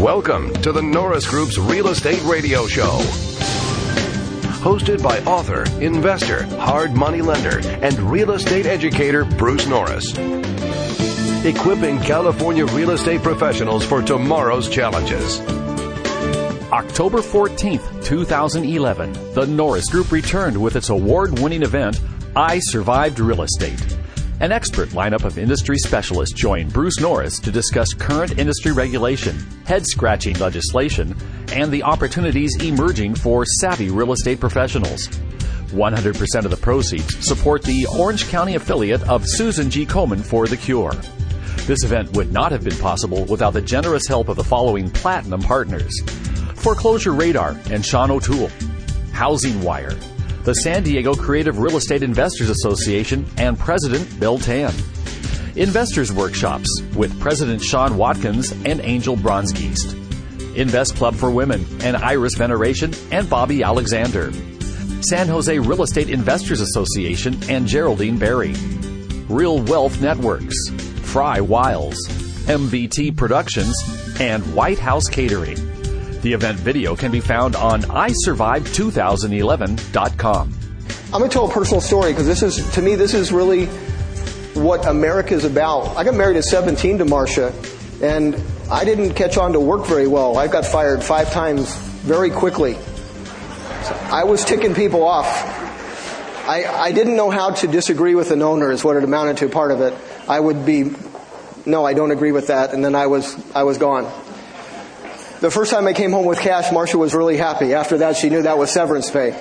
Welcome to the Norris Group's Real Estate Radio Show. Hosted by author, investor, hard money lender, and real estate educator Bruce Norris. Equipping California real estate professionals for tomorrow's challenges. October 14th, 2011, the Norris Group returned with its award-winning event, I Survived Real Estate. An expert lineup of industry specialists joined Bruce Norris to discuss current industry regulation, head-scratching legislation, and the opportunities emerging for savvy real estate professionals. 100% of the proceeds support the Orange County affiliate of Susan G. Komen for the Cure. This event would not have been possible without the generous help of the following platinum partners: Foreclosure Radar and Sean O'Toole, Housing Wire, the San Diego Creative Real Estate Investors Association, and President Bill Tan. Investors Workshops with President Sean Watkins and Angel Bronzgeest. Invest Club for Women and Iris Veneration and Bobby Alexander. San Jose Real Estate Investors Association and Geraldine Berry. Real Wealth Networks, Fry Wiles, MVT Productions, and White House Catering. The event video can be found on isurvived2011.com. I'm going to tell a personal story because this is really what America is about. I got married at 17 to Marcia, and I didn't catch on to work very well. I got fired 5 times very quickly. So I was ticking people off. I didn't know how to disagree with an owner is what it amounted to, part of it. I would be, no, I don't agree with that, and then I was gone. The first time I came home with cash, Marcia was really happy. After that, she knew that was severance pay.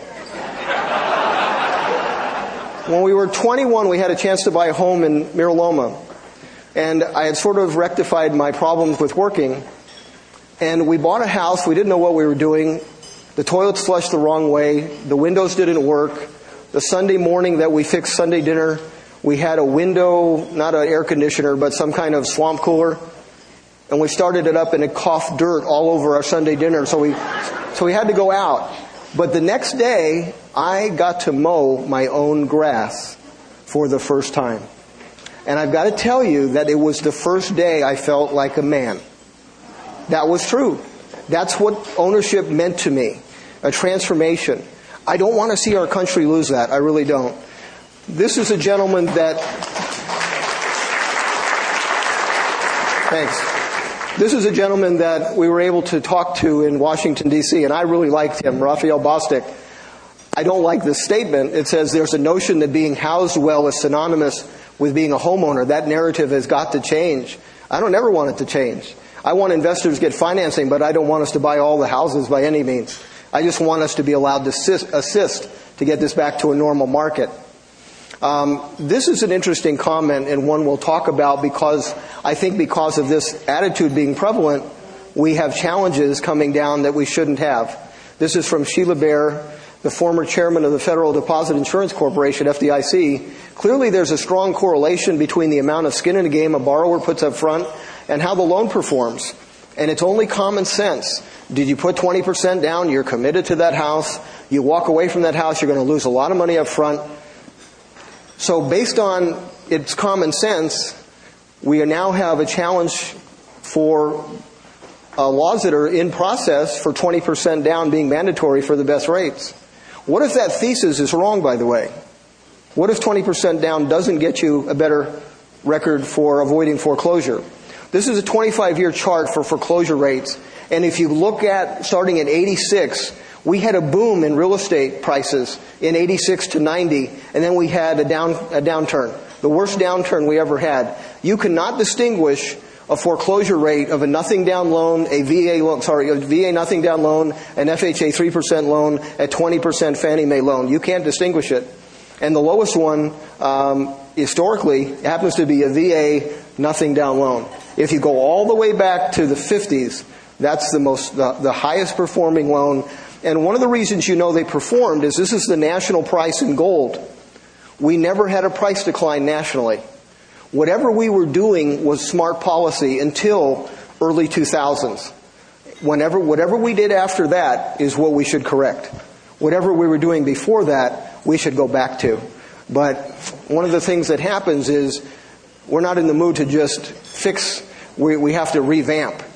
When we were 21, we had a chance to buy a home in Mira Loma. And I had sort of rectified my problems with working. And we bought a house. We didn't know what we were doing. The toilets flushed the wrong way. The windows didn't work. The Sunday morning that we fixed Sunday dinner, we had a window, not an air conditioner, but some kind of swamp cooler. And we started it up and it coughed dirt all over our Sunday dinner. So we had to go out. But the next day, I got to mow my own grass for the first time. And I've got to tell you that it was the first day I felt like a man. That was true. That's what ownership meant to me. A transformation. I don't want to see our country lose that. I really don't. This is a gentleman that... Thanks. This is a gentleman that we were able to talk to in Washington, D.C., and I really liked him, Raphael Bostic. I don't like this statement. It says there's a notion that being housed well is synonymous with being a homeowner. That narrative has got to change. I don't ever want it to change. I want investors to get financing, but I don't want us to buy all the houses by any means. I just want us to be allowed to assist to get this back to a normal market. This is an interesting comment and one we'll talk about because I think because of this attitude being prevalent, we have challenges coming down that we shouldn't have. This is from Sheila Bair, the former chairman of the Federal Deposit Insurance Corporation, FDIC. Clearly there's a strong correlation between the amount of skin in the game a borrower puts up front and how the loan performs. And it's only common sense. Did you put 20% down? You're committed to that house. You walk away from that house, you're going to lose a lot of money up front. So based on its common sense, we now have a challenge for laws that are in process for 20% down being mandatory for the best rates. What if that thesis is wrong, by the way? What if 20% down doesn't get you a better record for avoiding foreclosure? This is a 25-year chart for foreclosure rates. And if you look at starting at 86, we had a boom in real estate prices in 86 to 90, and then we had a downturn, the worst downturn we ever had. You cannot distinguish a foreclosure rate of a nothing down loan, a VA nothing down loan, an FHA 3% loan, a 20% Fannie Mae loan. You can't distinguish it. And the lowest one, historically, happens to be a VA nothing down loan. If you go all the way back to the 50s, that's the highest performing loan. And one of the reasons you know they performed is this is the national price in gold. We never had a price decline nationally. Whatever we were doing was smart policy until early 2000s. Whatever we did after that is what we should correct. Whatever we were doing before that, we should go back to. But one of the things that happens is we're not in the mood to just fix. We have to revamp.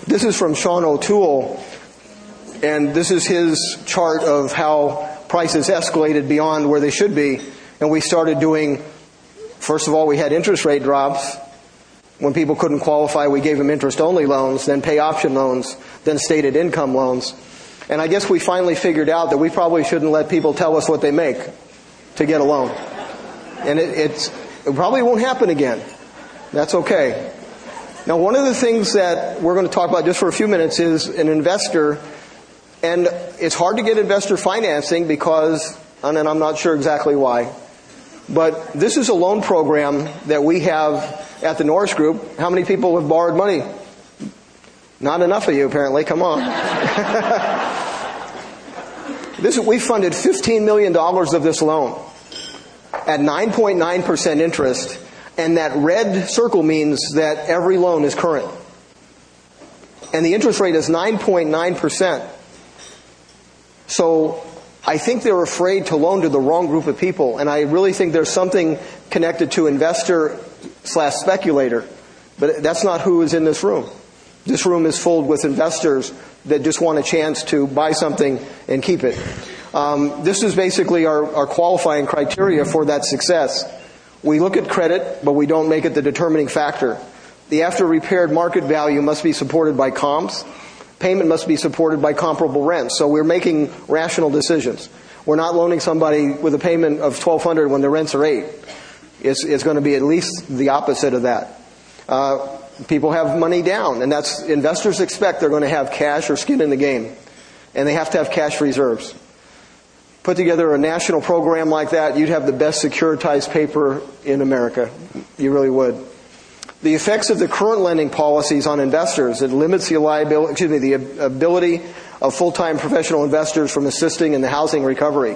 This is from Sean O'Toole, and this is his chart of how prices escalated beyond where they should be. And we started doing, first of all, we had interest rate drops. When people couldn't qualify, we gave them interest-only loans, then pay option loans, then stated income loans. And I guess we finally figured out that we probably shouldn't let people tell us what they make to get a loan. And it probably won't happen again. That's okay. Now, one of the things that we're going to talk about just for a few minutes is an investor. And it's hard to get investor financing because, and I'm not sure exactly why, but this is a loan program that we have at the Norris Group. How many people have borrowed money? Not enough of you, apparently. Come on. We funded $15 million of this loan at 9.9% interest, and that red circle means that every loan is current. And the interest rate is 9.9%. So I think they're afraid to loan to the wrong group of people, and I really think there's something connected to investor/speculator. But that's not who is in this room. This room is filled with investors that just want a chance to buy something and keep it. This is basically our qualifying criteria for that success. We look at credit, but we don't make it the determining factor. The after-repaired market value must be supported by comps. Payment must be supported by comparable rents. So we're making rational decisions. We're not loaning somebody with a payment of $1,200 when the rents are $8. It's going to be at least the opposite of that. People have money down, and that's investors expect they're going to have cash or skin in the game, and they have to have cash reserves. Put together a national program like that, you'd have the best securitized paper in America. You really would. The effects of the current lending policies on investors, it limits the ability of full-time professional investors from assisting in the housing recovery.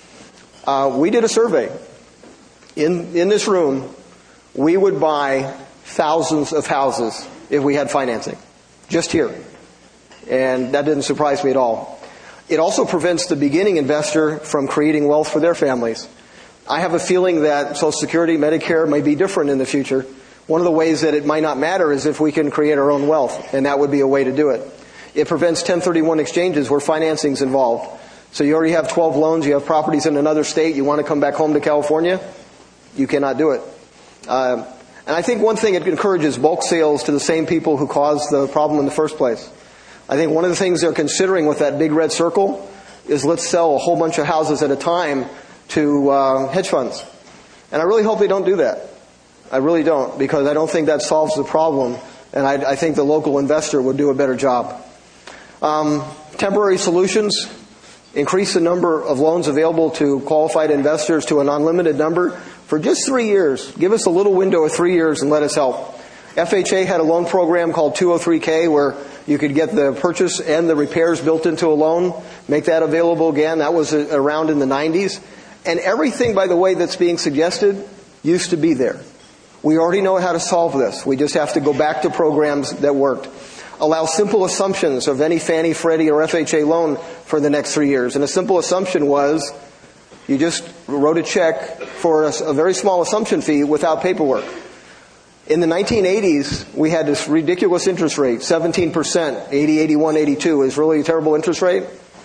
We did a survey. In this room, we would buy thousands of houses if we had financing. Just here. And that didn't surprise me at all. It also prevents the beginning investor from creating wealth for their families. I have a feeling that Social Security, Medicare may be different in the future. One of the ways that it might not matter is if we can create our own wealth, and that would be a way to do it. It prevents 1031 exchanges where financing is involved. So you already have 12 loans, you have properties in another state, you want to come back home to California, you cannot do it. And I think one thing, it encourages bulk sales to the same people who caused the problem in the first place. I think one of the things they're considering with that big red circle is let's sell a whole bunch of houses at a time to hedge funds. And I really hope they don't do that. I really don't, because I don't think that solves the problem, and I think the local investor would do a better job. Temporary solutions, increase the number of loans available to qualified investors to an unlimited number for just 3 years. Give us a little window of 3 years and let us help. FHA had a loan program called 203K where you could get the purchase and the repairs built into a loan, make that available again. That was around in the 90s. And everything, by the way, that's being suggested used to be there. We already know how to solve this. We just have to go back to programs that worked. Allow simple assumptions of any Fannie, Freddie, or FHA loan for the next 3 years. And a simple assumption was you just wrote a check for a very small assumption fee without paperwork. In the 1980s, we had this ridiculous interest rate, 17%, 80, 81, 82 is really a terrible interest rate.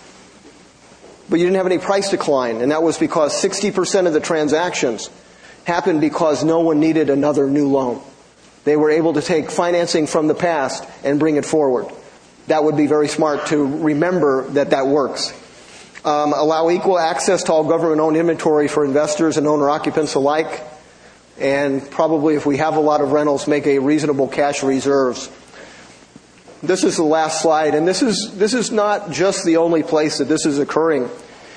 But you didn't have any price decline, and that was because 60% of the transactions happened because no one needed another new loan. They were able to take financing from the past and bring it forward. That would be very smart to remember that works. Allow equal access to all government-owned inventory for investors and owner-occupants alike. And probably if we have a lot of rentals, make a reasonable cash reserves. This is the last slide, and this is not just the only place that this is occurring.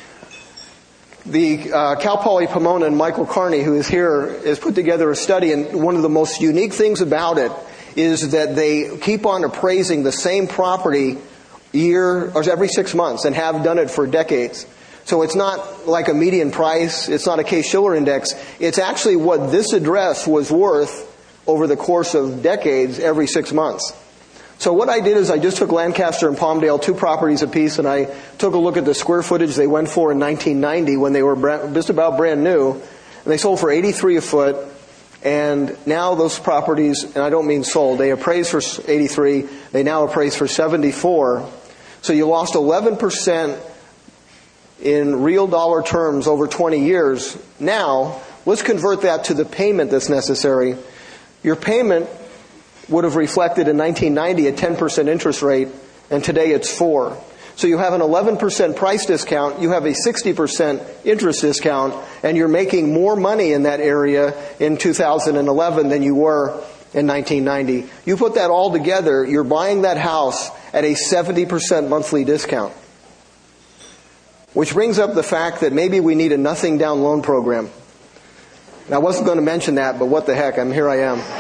The Cal Poly Pomona and Michael Carney, who is here, has put together a study, and one of the most unique things about it is that they keep on appraising the same property every 6 months and have done it for decades. So it's not like a median price. It's not a Case-Shiller index. It's actually what this address was worth over the course of decades every 6 months. So what I did is I just took Lancaster and Palmdale, 2 properties apiece, and I took a look at the square footage they went for in 1990 when they were just about brand new. And they sold for $83 a foot. And now those properties, and I don't mean sold, they appraised for 83, they now appraise for 74. So you lost 11% in real dollar terms over 20 years. Now, let's convert that to the payment that's necessary. Your payment would have reflected in 1990 a 10% interest rate, and today it's 4%. So you have an 11% price discount, you have a 60% interest discount, and you're making more money in that area in 2011 than you were in 1990. You put that all together, you're buying that house at a 70% monthly discount. Which brings up the fact that maybe we need a nothing down loan program. And I wasn't going to mention that, but what the heck, here I am.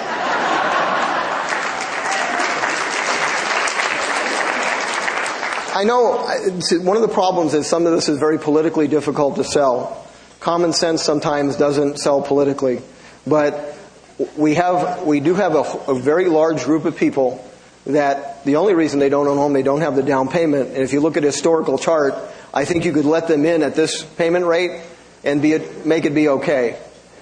I know one of the problems is some of this is very politically difficult to sell. Common sense sometimes doesn't sell politically. But we do have a very large group of people that the only reason they don't own a home, they don't have the down payment. And if you look at a historical chart, I think you could let them in at this payment rate and make it be okay.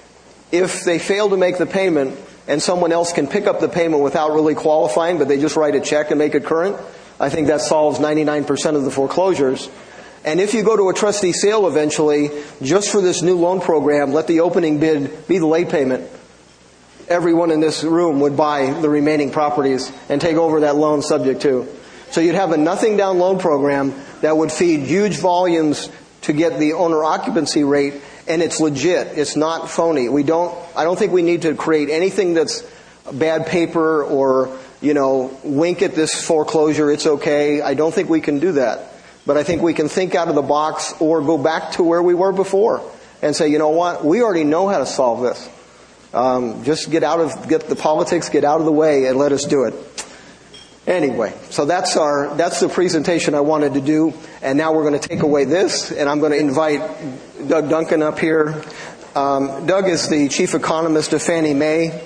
If they fail to make the payment and someone else can pick up the payment without really qualifying, but they just write a check and make it current, I think that solves 99% of the foreclosures. And if you go to a trustee sale eventually, just for this new loan program, let the opening bid be the late payment. Everyone in this room would buy the remaining properties and take over that loan subject to. So you'd have a nothing down loan program that would feed huge volumes to get the owner occupancy rate, and it's legit. It's not phony. I don't think we need to create anything that's bad paper or wink at this foreclosure, it's okay. I don't think we can do that. But I think we can think out of the box or go back to where we were before and say, you know what, we already know how to solve this. Just get the politics, get out of the way and let us do it. Anyway, so that's the presentation I wanted to do. And now we're going to take away this, and I'm going to invite Doug Duncan up here. Doug is the chief economist of Fannie Mae,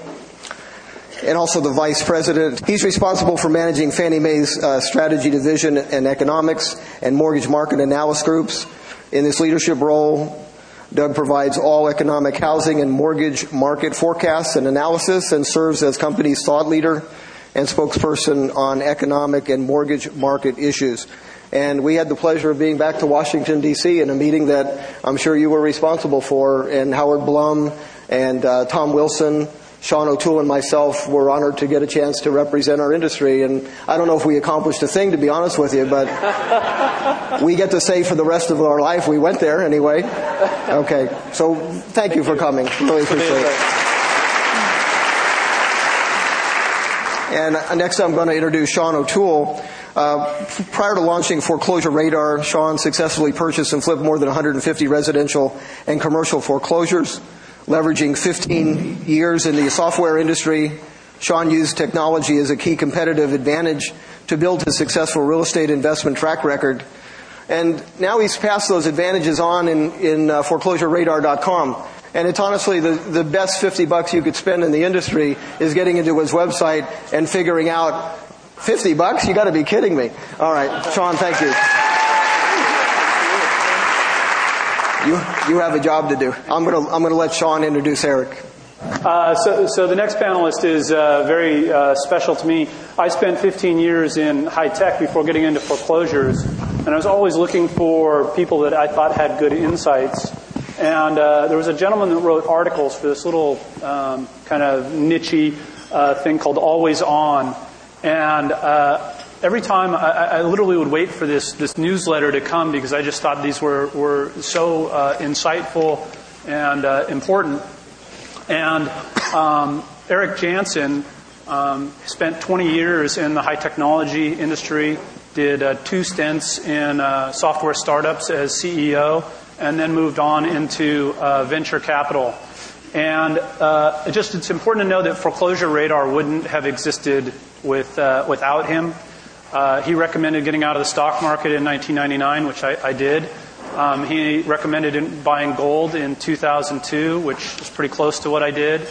and also the vice president. He's responsible for managing Fannie Mae's strategy division and economics and mortgage market analysis groups. In this leadership role, Doug provides all economic, housing, and mortgage market forecasts and analysis and serves as company's thought leader and spokesperson on economic and mortgage market issues. And we had the pleasure of being back to Washington, D.C. in a meeting that I'm sure you were responsible for, and Howard Blum and Tom Wilson, Sean O'Toole and myself were honored to get a chance to represent our industry. And I don't know if we accomplished a thing, to be honest with you, but we get to say for the rest of our life we went there anyway. Okay, so thank you for coming. Really appreciate it. And next I'm going to introduce Sean O'Toole. Prior to launching Foreclosure Radar, Sean successfully purchased and flipped more than 150 residential and commercial foreclosures. Leveraging 15 years in the software industry, Sean used technology as a key competitive advantage to build his successful real estate investment track record. And now he's passed those advantages on in foreclosureradar.com. And it's honestly the best $50 you could spend in the industry is getting into his website and figuring out $50? You got to be kidding me. All right, Sean, thank you. You have a job to do. I'm going to let Sean introduce Eric. So the next panelist is very special to me. I spent 15 years in high tech before getting into foreclosures, and I was always looking for people that I thought had good insights. And there was a gentleman that wrote articles for this little kind of niche-y thing called Always On. And every time I literally would wait for this newsletter to come because I just thought these were so insightful and important. And Eric Jansen spent 20 years in the high technology industry, did 2 stints in software startups as CEO, and then moved on into venture capital. And it's important to know that Foreclosure Radar wouldn't have existed without him. He recommended getting out of the stock market in 1999, which I did. He recommended buying gold in 2002, which is pretty close to what I did.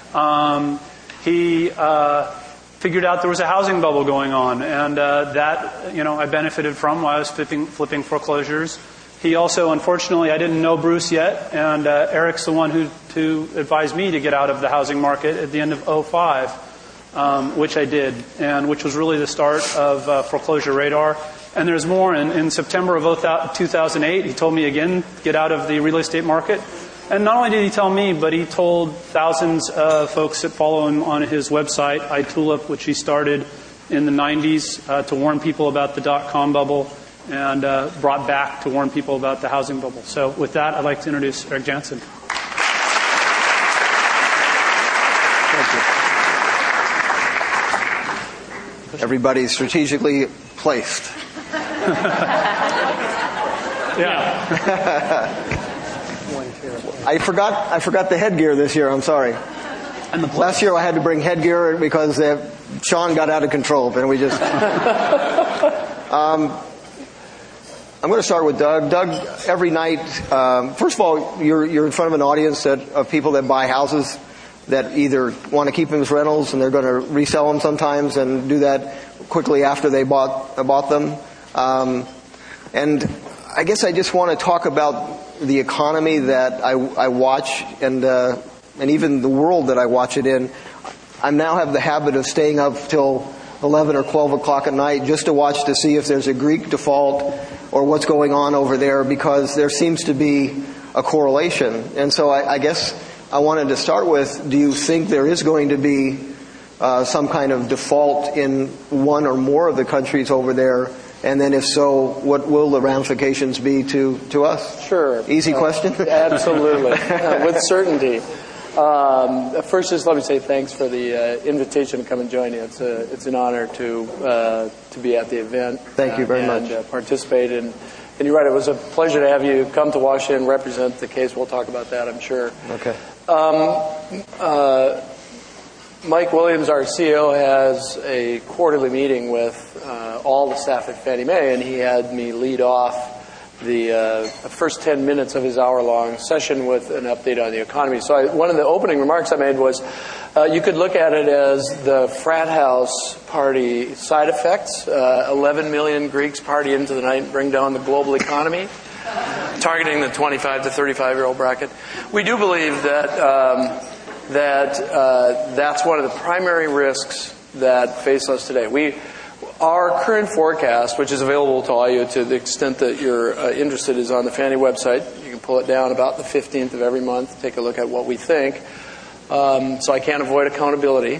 He figured out there was a housing bubble going on, and that I benefited from while I was flipping foreclosures. He also, unfortunately, I didn't know Bruce yet, and Eric's the one who advised me to get out of the housing market at the end of 2005, which I did, and which was really the start of Foreclosure Radar. And there's more. In September of 2008, he told me again, get out of the real estate market. And not only did he tell me, but he told thousands of folks that follow him on his website, iTulip, which he started in the 90s to warn people about the dot-com bubble, and brought back to warn people about the housing bubble. So with that, I'd like to introduce Eric Jansen. Thank you. Everybody's strategically placed. Yeah. I forgot the headgear this year. I'm sorry. Last year I had to bring headgear because Sean got out of control, and we just. I'm going to start with Doug. Doug, every night, first of all, you're in front of an audience of people that buy houses that either want to keep them as rentals and they're going to resell them sometimes and do that quickly after they bought them. And I guess I just want to talk about the economy that I watch and even the world that I watch it in. I now have the habit of staying up till 11 or 12 o'clock at night just to watch to see if there's a Greek default or what's going on over there, because there seems to be a correlation. And so I guess I wanted to start with, do you think there is going to be some kind of default in one or more of the countries over there? And then if so, what will the ramifications be to us? Sure. Easy question? Absolutely. With certainty. First, just let me say thanks for the invitation to come and join you. It's an honor to be at the event. Thank you very much. And participate. And you're right, it was a pleasure to have you come to Washington, represent the case. We'll talk about that, I'm sure. Okay. Mike Williams, our CEO, has a quarterly meeting with all the staff at Fannie Mae, and he had me lead off the first 10 minutes of his hour-long session with an update on the economy. So one of the opening remarks I made was, you could look at it as the frat house party side effects. 11 million Greeks party into the night and bring down the global economy, targeting the 25 to 35-year-old bracket. We do believe that that's one of the primary risks that face us today. Our current forecast, which is available to all you to the extent that you're interested, is on the Fannie website. You can pull it down about the 15th of every month, take a look at what we think. So I can't avoid accountability.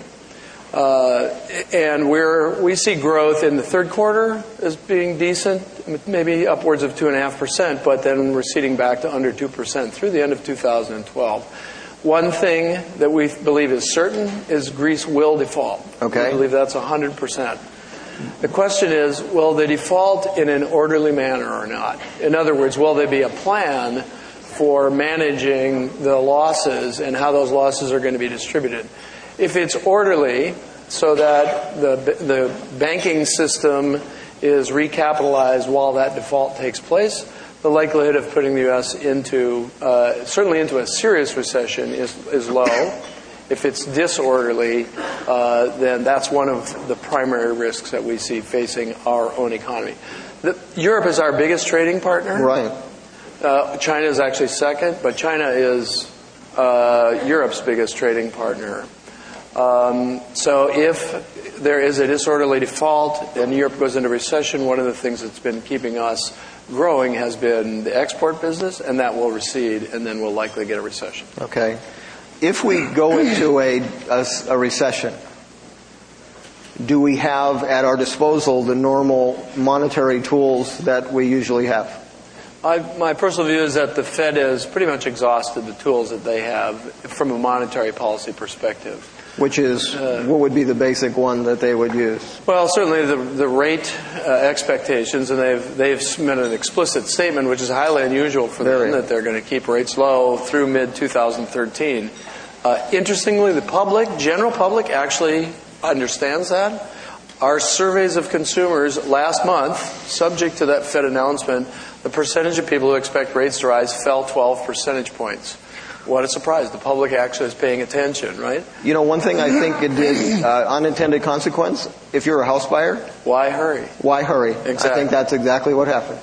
And we see growth in the third quarter as being decent, maybe upwards of 2.5%, but then receding back to under 2% through the end of 2012. One thing that we believe is certain is Greece will default. Okay. We believe that's 100%. The question is, will they default in an orderly manner or not? In other words, will there be a plan for managing the losses and how those losses are going to be distributed? If it's orderly, so that the banking system is recapitalized while that default takes place, the likelihood of putting the U.S. certainly into a serious recession is low. If it's disorderly, then that's one of the primary risks that we see facing our own economy. Europe is our biggest trading partner. Right. China is actually second, but China is Europe's biggest trading partner. So if there is a disorderly default and Europe goes into recession, one of the things that's been keeping us growing has been the export business, and that will recede, and then we'll likely get a recession. Okay. If we go into a recession, do we have at our disposal the normal monetary tools that we usually have? My personal view is that the Fed has pretty much exhausted the tools that they have from a monetary policy perspective. Which is, what would be the basic one that they would use? Well, certainly the rate expectations, and they've made an explicit statement, which is highly unusual for them, that they're going to keep rates low through mid-2013. Interestingly, the general public actually understands that. Our surveys of consumers last month, subject to that Fed announcement, the percentage of people who expect rates to rise fell 12 percentage points. What a surprise. The public actually is paying attention, right? You know, one thing I think it did, unintended consequence, if you're a house buyer. Why hurry? Why hurry? Exactly. I think that's exactly what happened. Yeah,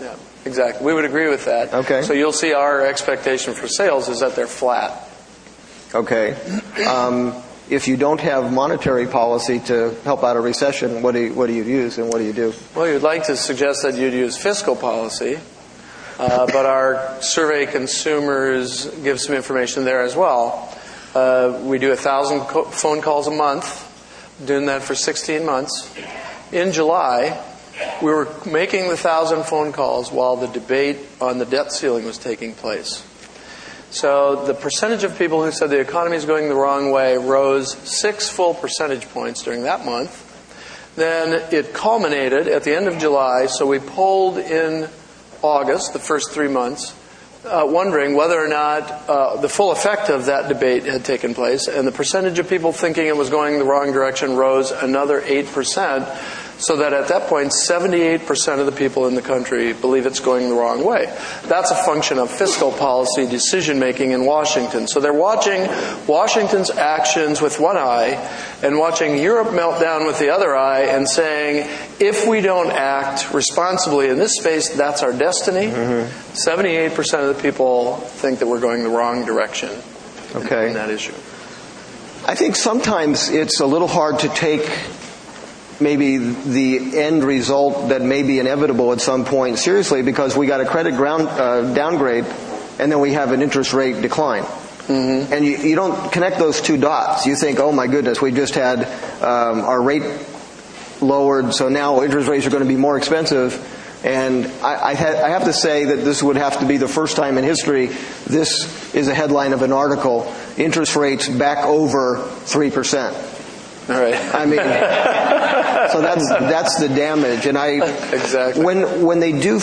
Exactly. We would agree with that. Okay. So you'll see our expectation for sales is that they're flat. Okay. If you don't have monetary policy to help out a recession, what do you use and what do you do? Well, you'd like to suggest that you'd use fiscal policy, but our survey consumers give some information there as well. We do 1,000 phone calls a month, doing that for 16 months. In July, we were making the 1,000 phone calls while the debate on the debt ceiling was taking place. So the percentage of people who said the economy is going the wrong way rose 6 full percentage points during that month. Then it culminated at the end of July, so we polled in August, the first 3 months, wondering whether or not the full effect of that debate had taken place, and the percentage of people thinking it was going the wrong direction rose another 8%, so that at that point, 78% of the people in the country believe it's going the wrong way. That's a function of fiscal policy decision-making in Washington. So they're watching Washington's actions with one eye and watching Europe melt down with the other eye and saying, if we don't act responsibly in this space, that's our destiny. 78% of the people think that we're going the wrong direction in that issue. I think sometimes it's a little hard to take maybe the end result that may be inevitable at some point seriously, because we got a credit downgrade and then we have an interest rate decline. And you don't connect those two dots. You think, oh my goodness, we just had our rate lowered, so now interest rates are going to be more expensive. And I have to say that this would have to be the first time in history this is a headline of an article, interest rates back over 3%. All right. I mean, so that's the damage. And exactly. When they use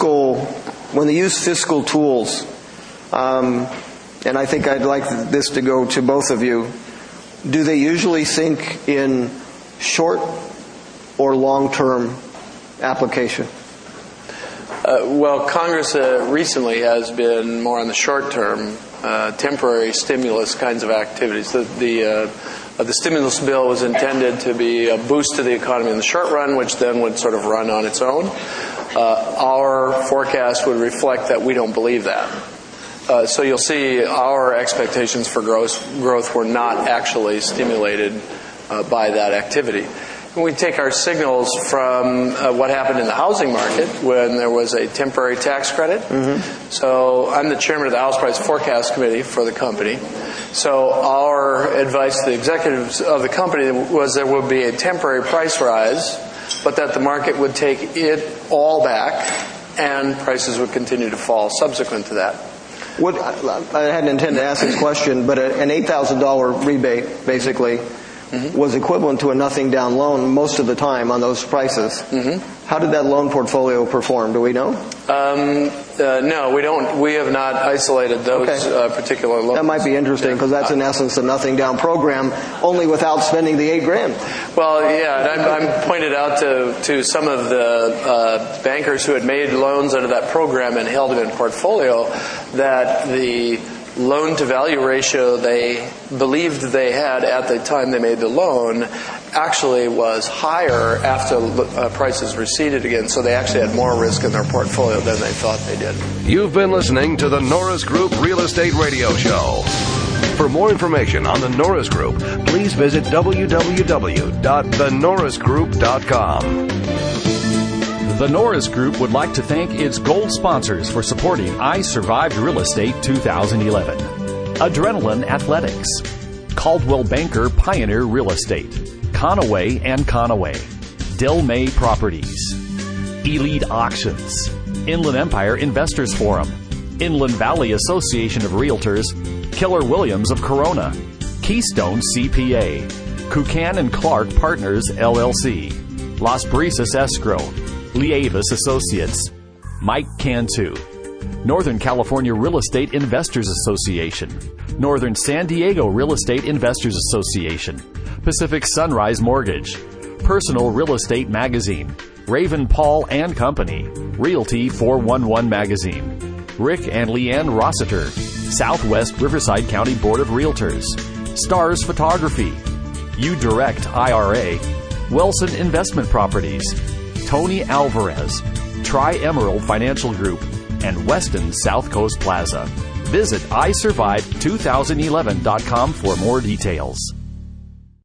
fiscal tools, and I think I'd like this to go to both of you, do they usually think in short or long-term application? Well, Congress recently has been more on the short-term, temporary stimulus kinds of activities. The stimulus bill was intended to be a boost to the economy in the short run, which then would sort of run on its own. Our forecast would reflect that we don't believe that. So you'll see our expectations for growth were not actually stimulated by that activity. We take our signals from what happened in the housing market when there was a temporary tax credit. So I'm the chairman of the House Price Forecast Committee for the company. So our advice to the executives of the company was there would be a temporary price rise, but that the market would take it all back and prices would continue to fall subsequent to that. I hadn't intended to ask this question, but an $8,000 rebate basically was equivalent to a nothing down loan most of the time on those prices. How did that loan portfolio perform? Do we know? No, we don't. We have not isolated those particular loans. That might be interesting because that's in essence a nothing down program, only without spending the $8,000. Well, yeah, and I'm pointed out to some of the bankers who had made loans under that program and held them in portfolio that the loan-to-value ratio they believed they had at the time they made the loan actually was higher after prices receded again, so they actually had more risk in their portfolio than they thought they did. You've been listening to the Norris Group Real Estate Radio Show. For more information on the Norris Group, please visit www.thenorrisgroup.com. The Norris Group would like to thank its gold sponsors for supporting I Survived Real Estate 2011. Adrenaline Athletics, Caldwell Banker Pioneer Real Estate, Conaway and Conaway, Del May Properties, Elite Auctions, Inland Empire Investors Forum, Inland Valley Association of Realtors, Keller Williams of Corona, Keystone CPA, Kukan and Clark Partners LLC, Las Brisas Escrow, Lieavis Associates, Mike Cantu, Northern California Real Estate Investors Association, Northern San Diego Real Estate Investors Association, Pacific Sunrise Mortgage, Personal Real Estate Magazine, Raven Paul and Company, Realty 411 Magazine, Rick and Leanne Rossiter, Southwest Riverside County Board of Realtors, Stars Photography, UDirect IRA, Wilson Investment Properties, Tony Alvarez, Tri-Emerald Financial Group, and Weston South Coast Plaza. Visit iSurvive2011.com for more details.